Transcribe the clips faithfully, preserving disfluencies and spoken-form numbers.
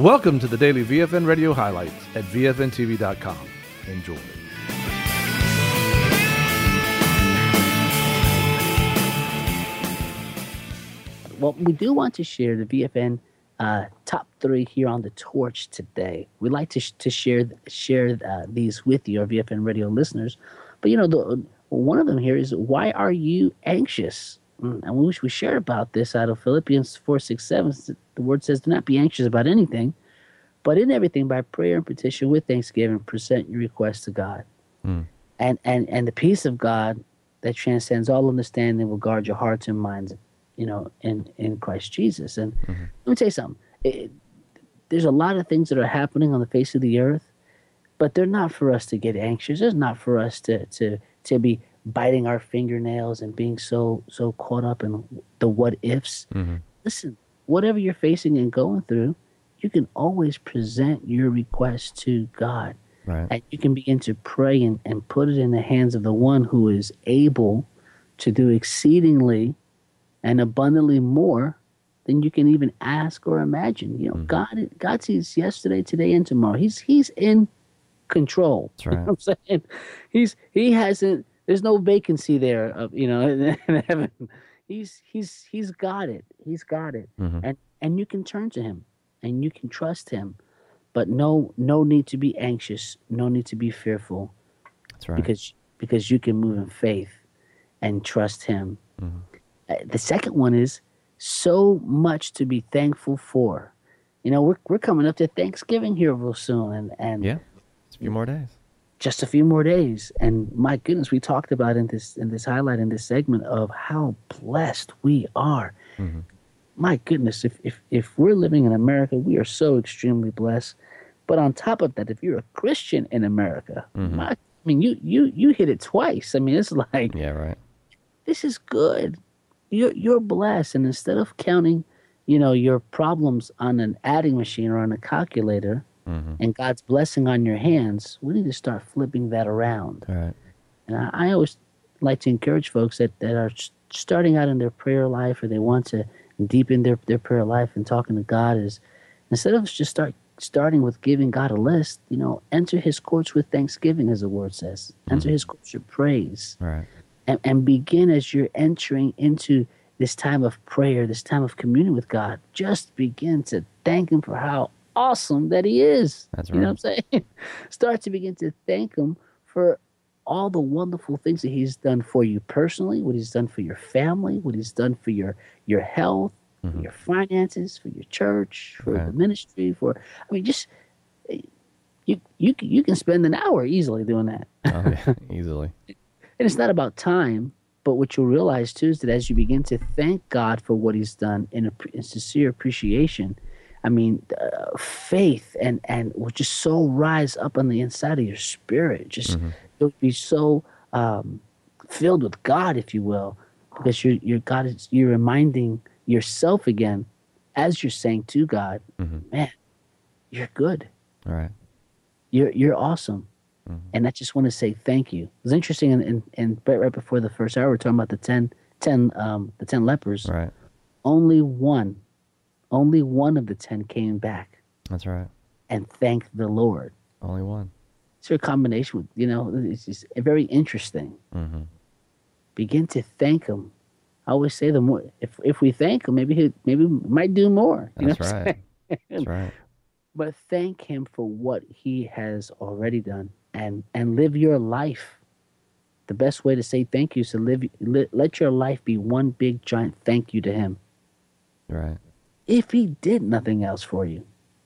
Welcome to the daily V F N Radio highlights at V F N T V dot com. Enjoy. Well, we do want to share the V F N uh, top three here on the torch today. We like to sh- to share share uh, these with you, our V F N Radio listeners. But you know, the, one of them here is, why are you anxious? And we wish we shared about this out of Philippians four, six, seven. The word says, do not be anxious about anything, but in everything by prayer and petition with thanksgiving, present your requests to God. Mm. And, and, and the peace of God that transcends all understanding will guard your hearts and minds, you know, in, in Christ Jesus. And mm-hmm. let me tell you something. It, there's a lot of things that are happening on the face of the earth, but they're not for us to get anxious. It's not for us to, to, to be biting our fingernails and being so so caught up in the what ifs. Mm-hmm. Listen, whatever you're facing and going through, you can always present your request to God. Right. And you can begin to pray and, and put it in the hands of the one who is able to do exceedingly and abundantly more than you can even ask or imagine. You know, mm-hmm. God God sees yesterday, today, and tomorrow. He's he's in control. That's right. You know what I'm saying? He's he hasn't There's no vacancy there, of you know, in, in heaven. He's he's he's got it. He's got it, mm-hmm. and and you can turn to him, and you can trust him, but no no need to be anxious, no need to be fearful. That's right. Because because you can move in faith, and trust him. Mm-hmm. Uh, the second one is so much to be thankful for. You know, we're we're coming up to Thanksgiving here real soon, and and yeah, it's a few more days. Just a few more days, and my goodness, we talked about in this in this highlight in this segment of how blessed we are. Mm-hmm. My goodness, if if if we're living in America, we are so extremely blessed. But on top of that, if you're a Christian in America, mm-hmm. my, I mean, you you you hit it twice. I mean, it's like, yeah, right. This is good. You're you're blessed, and instead of counting, you know, your problems on an adding machine or on a calculator. Mm-hmm. And God's blessing on your hands, we need to start flipping that around. All right. And I, I always like to encourage folks that, that are starting out in their prayer life, or they want to deepen their, their prayer life and talking to God, is instead of just start starting with giving God a list, you know, enter his courts with thanksgiving, as the word says. Mm-hmm. Enter his courts with praise. All right. And, and begin as you're entering into this time of prayer, this time of communion with God. Just begin to thank him for how awesome that he is. That's right. You know what I'm saying? Start to begin to thank him for all the wonderful things that he's done for you personally, what he's done for your family, what he's done for your your health, mm-hmm. for your finances, for your church, for right. the ministry, for I mean just you you you can spend an hour easily doing that. Oh, yeah, easily. And it's not about time, but what you'll realize too is that as you begin to thank God for what he's done in a in sincere appreciation, I mean, uh, faith and, and will just so rise up on the inside of your spirit. Just mm-hmm. you'll be so um, filled with God, if you will, because you're, you're God is you're reminding yourself again, as you're saying to God, mm-hmm. man, you're good. All right. You're you're awesome, mm-hmm. and I just want to say thank you. It was interesting, in, in, in right, right before the first hour, we're talking about the ten, ten um, the ten lepers. Right. Only one. Only one of the ten came back. That's right. And thanked the Lord. Only one. It's a combination with, you know, it's just very interesting. Mm-hmm. Begin to thank him. I always say the more, if if we thank him, maybe he maybe we might do more. You That's know right. That's right. But thank him for what he has already done, and and live your life. The best way to say thank you is to live. Let, let your life be one big giant thank you to him. Right. If he did nothing else for you,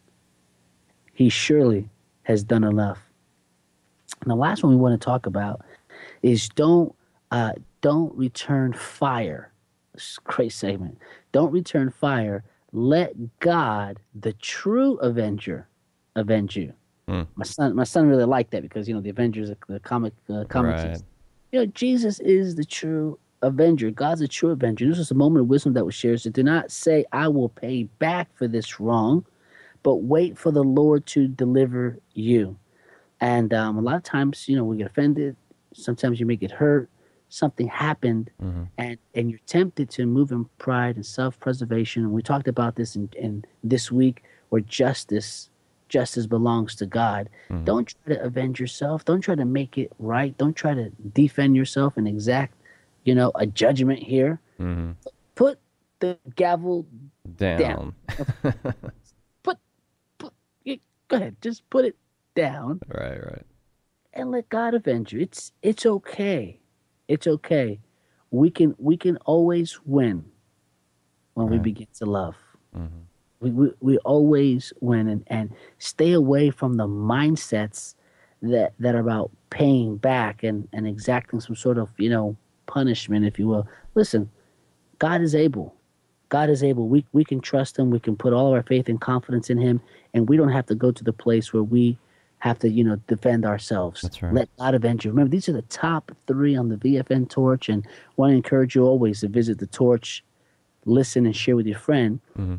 he surely has done enough. And the last one we want to talk about is don't uh, don't return fire. This is a great segment. Don't return fire. Let God, the true avenger, avenge you. Mm. My son, my son really liked that because you know the Avengers, the comic, uh, comics. Right. You know, Jesus is the true avenger. God's a true avenger. This is a moment of wisdom that was shared. So do not say, I will pay back for this wrong, but wait for the Lord to deliver you. And um, a lot of times, you know, we get offended. Sometimes you may get hurt. Something happened, mm-hmm. and, and you're tempted to move in pride and self-preservation. And we talked about this in, in this week where justice justice belongs to God. Mhm. Don't try to avenge yourself. Don't try to make it right. Don't try to defend yourself and exact, you know, a judgment here. Mhm. Put the gavel Down. down. Put, put, yeah, go ahead. Just put it down Right, right. and let God avenge you. It's it's okay. It's okay. We can we can always win when we Right. begin to love. Mhm. We, we we always win, and, and stay away from the mindsets that that are about paying back and, and exacting some sort of, you know, punishment, if you will. Listen, God is able. God is able. We we can trust him. We can put all of our faith and confidence in him, and we don't have to go to the place where we have to, you know, defend ourselves. That's right. Let God avenge you. Remember, these are the top three on the V F N Torch, and want to encourage you always to visit the Torch, listen, and share with your friend. Mhm.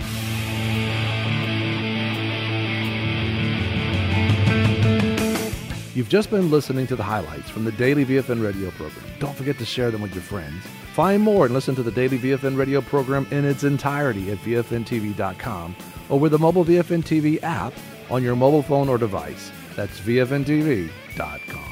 You've just been listening to the highlights from the daily V F N radio program. Don't forget to share them with your friends. Find more and listen to the daily V F N radio program in its entirety at V F N T V dot com or with the mobile V F N T V app on your mobile phone or device. That's V F N T V dot com.